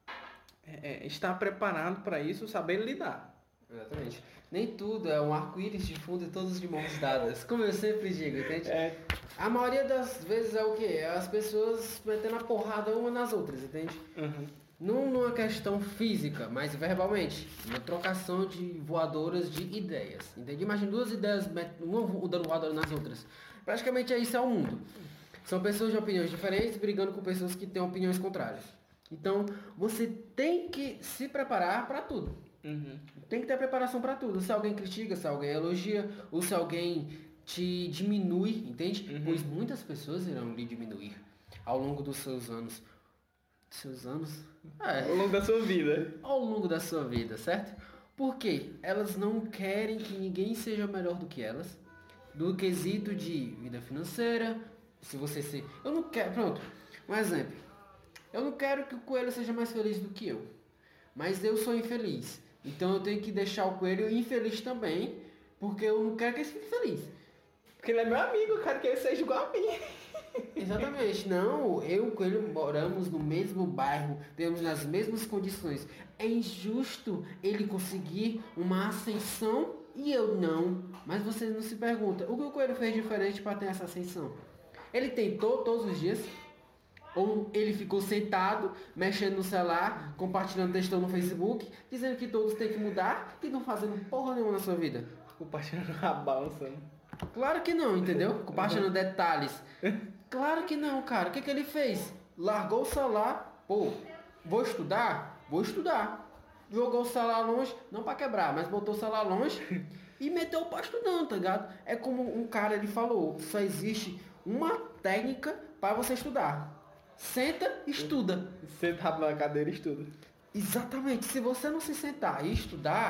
estar preparado para isso, saber lidar. Exatamente. Nem tudo é um arco-íris de fundo e todos de mãos dadas, como eu sempre digo, entende? A maioria das vezes é o quê? É as pessoas metendo a porrada uma nas outras, entende? Uhum. Não numa questão física, mas verbalmente. Uma trocação de voadoras de ideias, entende? Imagina duas ideias, uma dando voadora nas outras. Praticamente isso é o mundo. São pessoas de opiniões diferentes brigando com pessoas que têm opiniões contrárias. Então, você tem que se preparar para tudo. Uhum. Tem que ter preparação para tudo. Se alguém critica, se alguém elogia, ou se alguém te diminui, entende? Uhum. Pois muitas pessoas irão lhe diminuir ao longo dos seus anos. Seus anos? Ao longo da sua vida. Ao longo da sua vida, certo? Porque elas não querem que ninguém seja melhor do que elas. Do quesito de vida financeira. Se você ser... Eu não quero... Pronto. Um exemplo. Eu não quero que o coelho seja mais feliz do que eu. Mas eu sou infeliz. Então eu tenho que deixar o coelho infeliz também. Porque eu não quero que ele fique feliz. Porque ele é meu amigo, eu quero que ele seja igual a mim. Exatamente. Não, eu e o coelho moramos no mesmo bairro. Temos nas mesmas condições. É injusto ele conseguir uma ascensão e eu não. Mas você não se pergunta. O que o coelho fez diferente para ter essa ascensão? Ele tentou todos os dias? Ou ele ficou sentado, mexendo no celular, compartilhando textão no Facebook, dizendo que todos têm que mudar e não fazendo porra nenhuma na sua vida? Compartilhando a balsa. Claro que não, entendeu? Compartilhando detalhes. Claro que não, cara. O que ele fez? Largou o celular. Pô, vou estudar? Vou estudar. Jogou o celular longe, não pra quebrar, mas botou o celular longe e meteu o pau estudando, tá ligado? É como um cara, ele falou, só existe uma técnica para você estudar. Senta, estuda. Senta na cadeira e estuda. Exatamente. Se você não se sentar e estudar,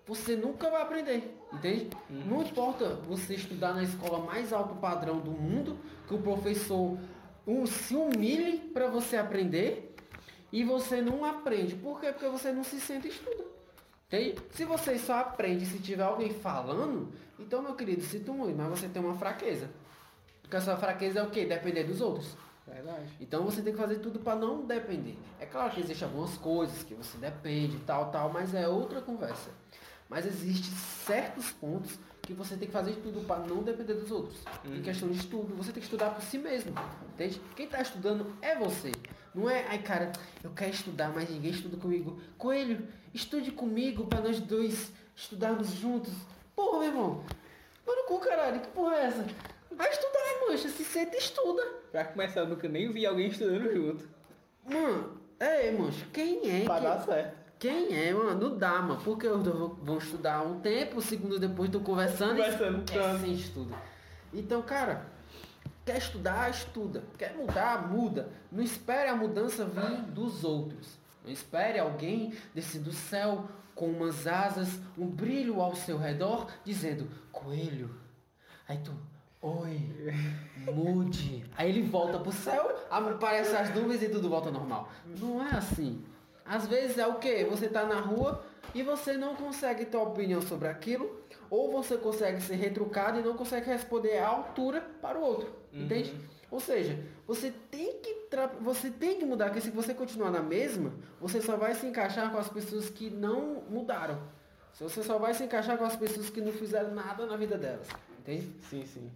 você nunca vai aprender, entende? Não importa você estudar na escola mais alto padrão do mundo, que o professor se humilhe para você aprender e você não aprende. Por quê? Porque você não se sente e estuda. Entende? Se você só aprende se tiver alguém falando, então, meu querido, sinto muito, mas você tem uma fraqueza. Porque a sua fraqueza é o quê? Depender dos outros. Verdade. Então você tem que fazer tudo para não depender. É claro que existem algumas coisas que você depende, tal, mas é outra conversa. Mas existem certos pontos que você tem que fazer tudo para não depender dos outros. Em questão de estudo, você tem que estudar por si mesmo. Entende? Quem está estudando é você. Não é, ai cara, eu quero estudar, mas ninguém estuda comigo. Coelho, estude comigo para nós dois estudarmos juntos. Porra, meu irmão. Mano, cu, caralho, que porra é essa? Vai estudar, mancha, se senta e estuda. Pra começar, eu nunca nem vi alguém estudando junto. Mano, mancha, quem é? Pra dar certo. Quem é, mano? Não dá, mano. Porque os dois vão estudar um tempo, segundos depois estão conversando e sem estudo. Então, cara, quer estudar, estuda. Quer mudar, muda. Não espere a mudança vir dos outros. Não espere alguém descer do céu com umas asas, um brilho ao seu redor, dizendo, coelho. Aí tu, oi, mude. Aí ele volta pro céu, aparece as nuvens e tudo volta ao normal. Não é assim. Às vezes é o quê? Você tá na rua e você não consegue ter opinião sobre aquilo, ou você consegue ser retrucado e não consegue responder à altura para o outro. Entende? Ou seja, você tem que mudar, porque se você continuar na mesma, você só vai se encaixar com as pessoas que não mudaram. Você só vai se encaixar com as pessoas que não fizeram nada na vida delas. Entende? Sim, sim.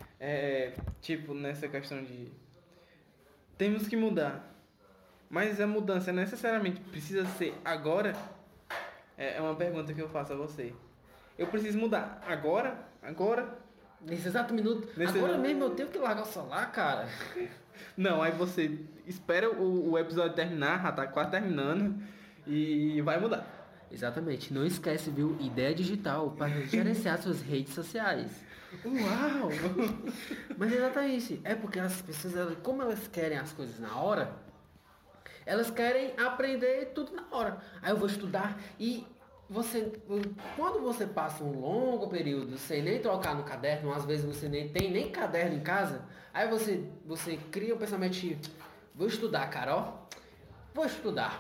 Tipo, nessa questão de... Temos que mudar. Mas a mudança necessariamente precisa ser agora? É uma pergunta que eu faço a você. Eu preciso mudar agora? Agora? Nesse exato minuto. Agora mesmo eu tenho que largar o celular, cara. Não, aí você espera o episódio terminar, já tá quase terminando, e vai mudar. Exatamente. Não esquece, viu? Ideia digital para gerenciar suas redes sociais. Uau! Mas exatamente. É porque as pessoas, como elas querem as coisas na hora, elas querem aprender tudo na hora. Aí eu vou estudar e quando você passa um longo período sem nem trocar no caderno, às vezes você nem tem nem caderno em casa, aí você cria um pensamento de, vou estudar, Carol. Vou estudar.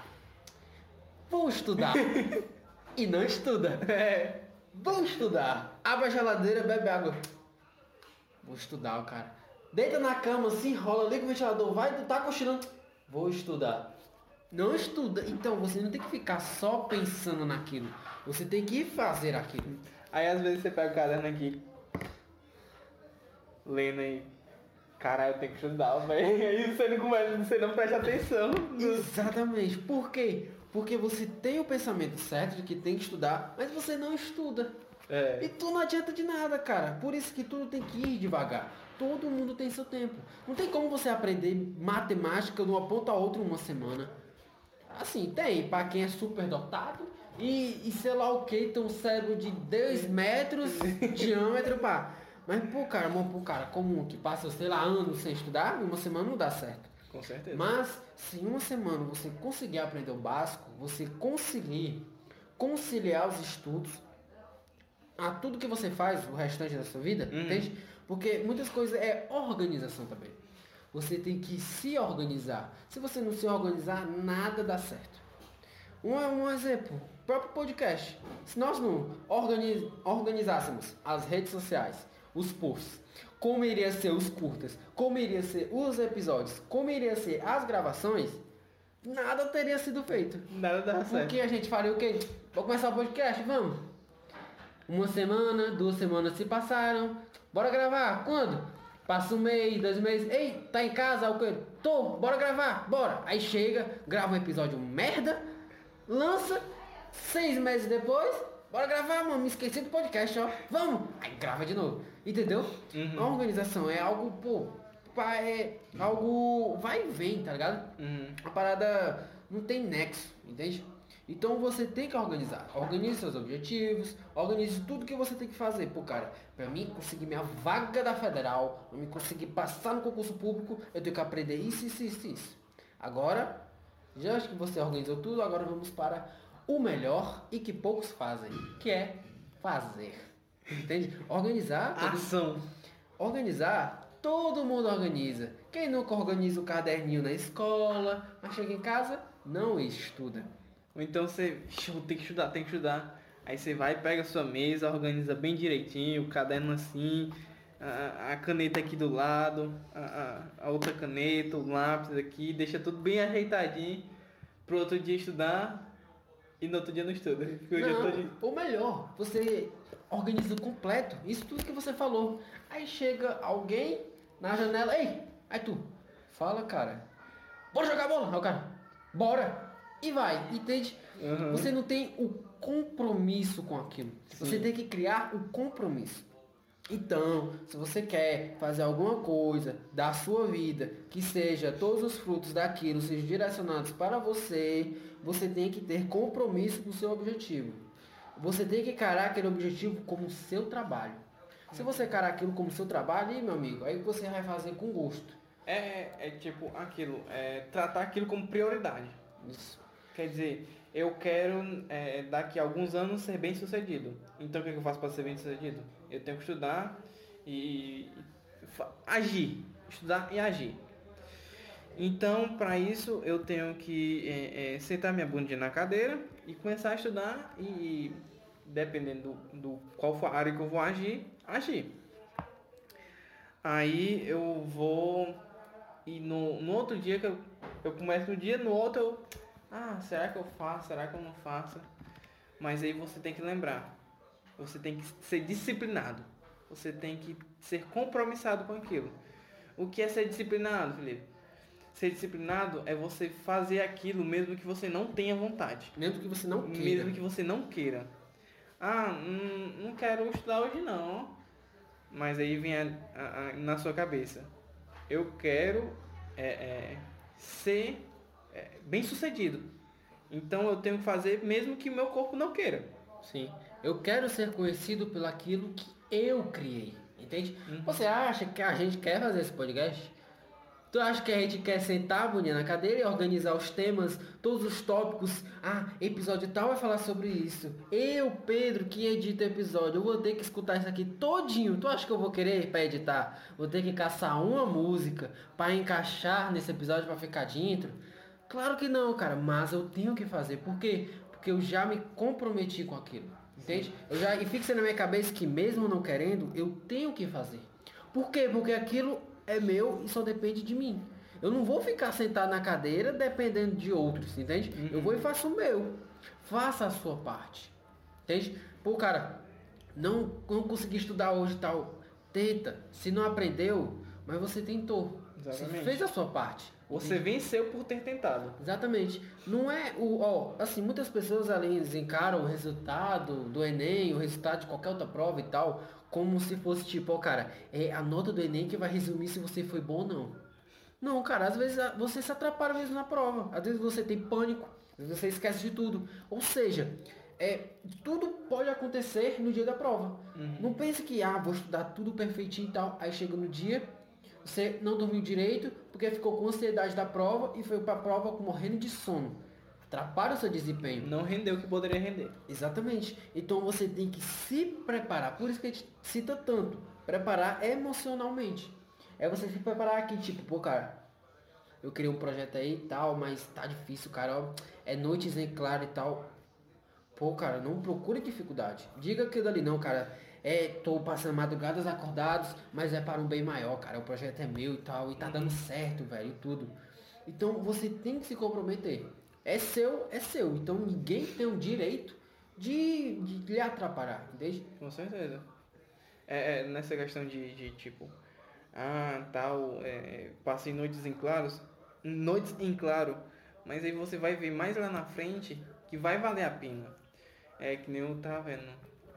E não estuda. Vou estudar. Abre a geladeira, bebe água. Vou estudar, cara. Deita na cama, se enrola, liga o ventilador, tá cochilando. Vou estudar. Não estuda. Então, você não tem que ficar só pensando naquilo. Você tem que fazer aquilo. Aí, às vezes, você pega o caderno aqui, lendo aí. Caralho, eu tenho que estudar, velho. Aí você não presta atenção. Exatamente. Por quê? Porque você tem o pensamento certo de que tem que estudar, mas você não estuda. E tu não adianta de nada, cara. Por isso que tudo tem que ir devagar. Todo mundo tem seu tempo. Não tem como você aprender matemática de uma ponta a outra em uma semana. Assim, tem, para quem é super dotado e sei lá o que, tem um cérebro de 2 metros de diâmetro, pá. Mas pro cara comum que passa, sei lá, anos sem estudar, em uma semana não dá certo. Com certeza. Mas, se em uma semana você conseguir aprender o básico, você conseguir conciliar os estudos a tudo que você faz o restante da sua vida, entende? Porque muitas coisas é organização também. Você tem que se organizar. Se você não se organizar, nada dá certo. Um exemplo, o próprio podcast. Se nós não organizássemos as redes sociais, os posts, como iria ser os curtas, como iria ser os episódios, como iria ser as gravações, nada teria sido feito. Nada dá certo. Porque a gente faria o quê? Vamos começar o podcast? Vamos. Uma semana, 2 semanas se passaram. Bora gravar? Quando? Passa 1 mês, 2 meses. Ei, tá em casa? O quê? Tô, bora gravar, bora. Aí chega, grava um episódio merda, lança, 6 meses depois, bora gravar, mano. Me esqueci do podcast, ó. Vamos! Aí grava de novo. Entendeu? A organização é algo, é algo vai e vem, tá ligado? A parada não tem nexo, entende? Então você tem que organizar. Organize seus objetivos, organize tudo que você tem que fazer. Pô, cara, pra mim conseguir minha vaga da federal, pra mim conseguir passar no concurso público, eu tenho que aprender isso. Agora, já acho que você organizou tudo, agora vamos para o melhor e que poucos fazem, que é fazer. Entende? Ação. Organizar, todo mundo organiza. Quem nunca organiza o caderninho na escola, mas chega em casa, não estuda. Ou então você, tem que estudar, tem que estudar. Aí você vai, pega a sua mesa, organiza bem direitinho, o caderno assim, a caneta aqui do lado, a outra caneta, o lápis aqui, deixa tudo bem ajeitadinho pro outro dia estudar e no outro dia não estuda. Não, ou melhor, você organiza o completo, isso tudo que você falou. Aí chega alguém na janela, ei, aí tu, fala cara, bora jogar bola, aí o cara, bora, e vai, entende? Uhum. Você não tem o compromisso com aquilo, você tem que criar o compromisso. Então, se você quer fazer alguma coisa da sua vida que seja todos os frutos daquilo sejam direcionados para você, você tem que ter compromisso com o seu objetivo. Você tem que encarar aquele objetivo como seu trabalho. Se você encarar aquilo como seu trabalho, aí, meu amigo, aí você vai fazer com gosto. É tipo aquilo, tratar aquilo como prioridade. Isso. Quer dizer, eu quero daqui a alguns anos ser bem sucedido. Então o que eu faço para ser bem sucedido? Eu tenho que estudar e agir. Estudar e agir. Então, para isso, eu tenho que sentar minha bundinha na cadeira e começar a estudar e dependendo do qual for a área que eu vou agir. Aí eu vou e no outro dia que eu começo no dia, no outro eu... será que eu faço? Será que eu não faço? Mas aí você tem que lembrar. Você tem que ser disciplinado. Você tem que ser compromissado com aquilo. O que é ser disciplinado, Felipe? Ser disciplinado é você fazer aquilo mesmo que você não tenha vontade. Mesmo que você não queira. Mesmo que você não queira. Não quero estudar hoje não. Mas aí vem na sua cabeça. Eu quero ser bem sucedido. Então eu tenho que fazer mesmo que o meu corpo não queira. Sim. Eu quero ser conhecido pelo aquilo que eu criei. Entende? Você acha que a gente quer fazer esse podcast? Tu acha que a gente quer sentar a bundinha na cadeira e organizar os temas, todos os tópicos? Episódio tal vai falar sobre isso. Eu, Pedro, que edito o episódio, eu vou ter que escutar isso aqui todinho. Tu acha que eu vou querer para editar? Vou ter que caçar uma música para encaixar nesse episódio para ficar dentro? Claro que não, cara, mas eu tenho que fazer. Por quê? Porque eu já me comprometi com aquilo. Entende? E fixa na minha cabeça que mesmo não querendo, eu tenho que fazer. Por quê? Porque aquilo é meu e só depende de mim. Eu não vou ficar sentado na cadeira dependendo de outros, entende? Eu vou e faço o meu. Faça a sua parte. Entende? Pô, cara, não consegui estudar hoje e tal. Tenta. Se não aprendeu, mas você tentou. Exatamente. Você fez a sua parte. Você venceu por ter tentado. Exatamente. Não é assim, muitas pessoas ali encaram o resultado do Enem, o resultado de qualquer outra prova e tal, como se fosse tipo, cara, é a nota do Enem que vai resumir se você foi bom ou não. Não, cara, às vezes você se atrapalha mesmo na prova. Às vezes você tem pânico, às vezes você esquece de tudo. Ou seja, tudo pode acontecer no dia da prova. Não pense que, vou estudar tudo perfeitinho e tal. Aí chega no dia, você não dormiu direito, porque ficou com ansiedade da prova e foi pra prova morrendo de sono. Atrapalha o seu desempenho. Não rendeu o que poderia render. Exatamente. Então você tem que se preparar. Por isso que a gente cita tanto. Preparar emocionalmente. É você se preparar aqui, tipo, pô, cara, eu criei um projeto aí e tal, mas tá difícil, cara. Ó, é noites em claro e tal. Pô, cara, não procure dificuldade. Diga aquilo ali, não, cara. Tô passando madrugadas acordados, mas é para um bem maior, cara. O projeto é meu e tal, e tá dando certo, velho, e tudo. Então você tem que se comprometer. É seu, é seu. Então ninguém tem o direito de lhe atrapalhar, entende? Com certeza. Nessa questão de tipo, passei noites em claro, mas aí você vai ver mais lá na frente que vai valer a pena. Que nem eu tava vendo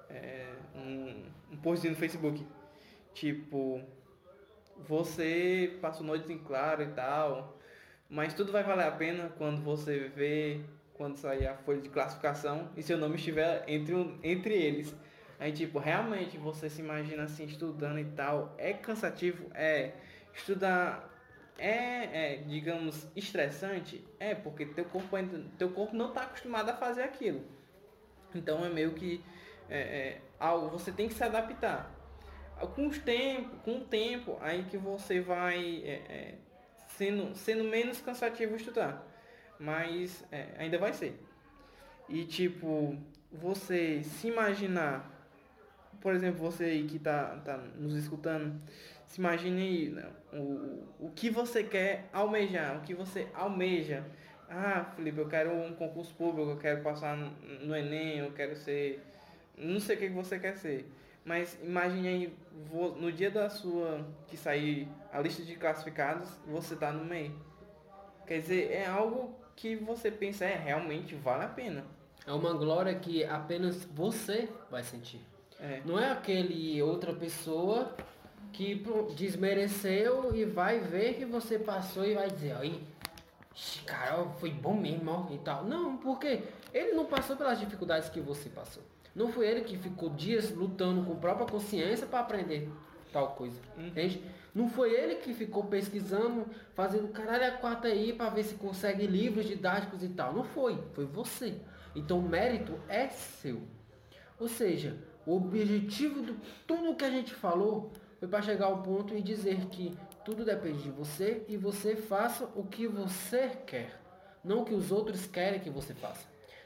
um postzinho no Facebook, tipo, você passou noites em claro e tal, mas tudo vai valer a pena quando você vê, quando sair a folha de classificação e seu nome estiver entre eles. Aí, tipo, realmente você se imagina assim, estudando e tal. É cansativo? Estudar digamos, estressante, porque teu corpo não está acostumado a fazer aquilo. Então é meio que algo, você tem que se adaptar. Com o tempo, aí que você vai sendo menos cansativo estudar. Mas ainda vai ser. E tipo, você se imaginar, por exemplo, você aí que tá nos escutando, se imagine aí, né, o que você quer almejar, o que você almeja. Ah, Felipe, eu quero um concurso público, eu quero passar no Enem, eu quero ser... Não sei o que você quer ser. Mas imagine aí, no dia que sair a lista de classificados, você tá no meio. Quer dizer, é algo que você pensa, realmente vale a pena. É uma glória que apenas você vai sentir. Não é aquele outra pessoa que desmereceu e vai ver que você passou e vai dizer, aí, cara, foi bom mesmo, ó, e tal. Não, porque ele não passou pelas dificuldades que você passou. Não foi ele que ficou dias lutando com a própria consciência para aprender tal coisa, entende? Não foi ele que ficou pesquisando, fazendo caralho a quatro aí para ver se consegue livros didáticos e tal. Não foi você. Então o mérito é seu. Ou seja, o objetivo de tudo que a gente falou foi para chegar ao ponto e dizer que tudo depende de você e você faça o que você quer, não o que os outros querem que você faça.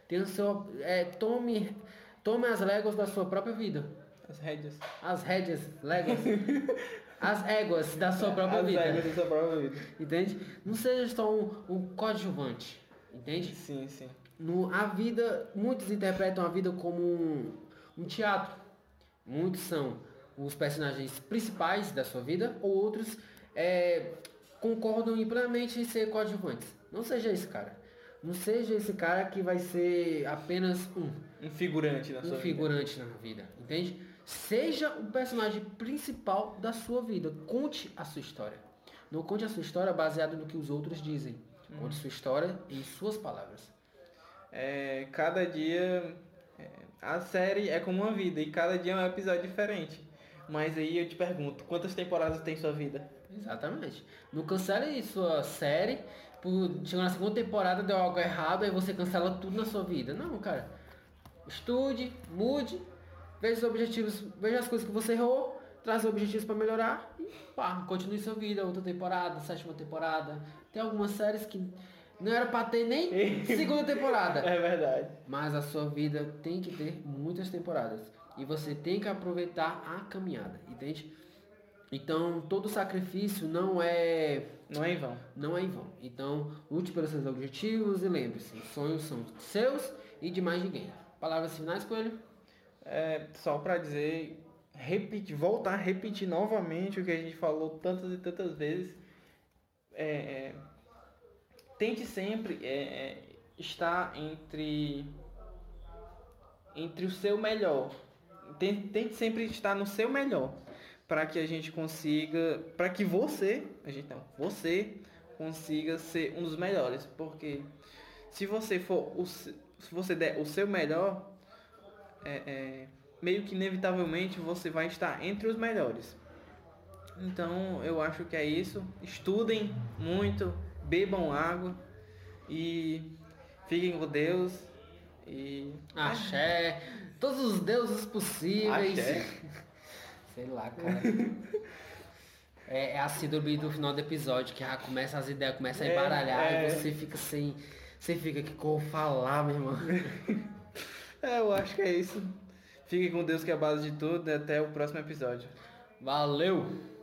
Tome as léguas da sua própria vida. As éguas da sua própria vida. As éguas da sua própria vida. Entende? Não seja só um coadjuvante. Entende? Sim, sim. A vida, muitos interpretam a vida como um teatro. Muitos são os personagens principais da sua vida, ou outros concordam plenamente em ser coadjuvantes. Não seja esse cara. Não seja esse cara que vai ser apenas um figurante na sua vida. Um figurante na vida, entende? Seja o personagem principal da sua vida. Conte a sua história. Não conte a sua história baseado no que os outros dizem. Conte sua história em suas palavras. Cada dia... a série é como uma vida e cada dia é um episódio diferente. Mas aí eu te pergunto, quantas temporadas tem sua vida? Exatamente. Não cancele sua série... Chegou na segunda temporada, deu algo errado, aí você cancela tudo na sua vida. Não, cara. Estude, mude, veja os objetivos, veja as coisas que você errou, traz objetivos para melhorar e continue sua vida. Outra temporada, 7ª temporada. Tem algumas séries que não era para ter nem segunda temporada. É verdade. Mas a sua vida tem que ter muitas temporadas. E você tem que aproveitar a caminhada, entende? Então, todo sacrifício não é em vão. Não é em vão. Então, lute pelos seus objetivos e lembre-se, sonhos são seus e de mais ninguém. Palavras finais, Coelho? Só para dizer, voltar a repetir novamente o que a gente falou tantas e tantas vezes. Tente sempre estar entre o seu melhor. Tente sempre estar no seu melhor. Para que a gente consiga, para que você consiga ser um dos melhores, porque se você der o seu melhor, meio que inevitavelmente você vai estar entre os melhores. Então eu acho que é isso. Estudem muito, bebam água e fiquem com Deus e axé, todos os deuses possíveis. Axé. Sei lá, cara. É a síndrome do final do episódio, que as ideias começam a embaralhar e você fica sem... Você fica aqui com falar, meu irmão. Eu acho que é isso. Fiquem com Deus, que é a base de tudo. E até o próximo episódio. Valeu!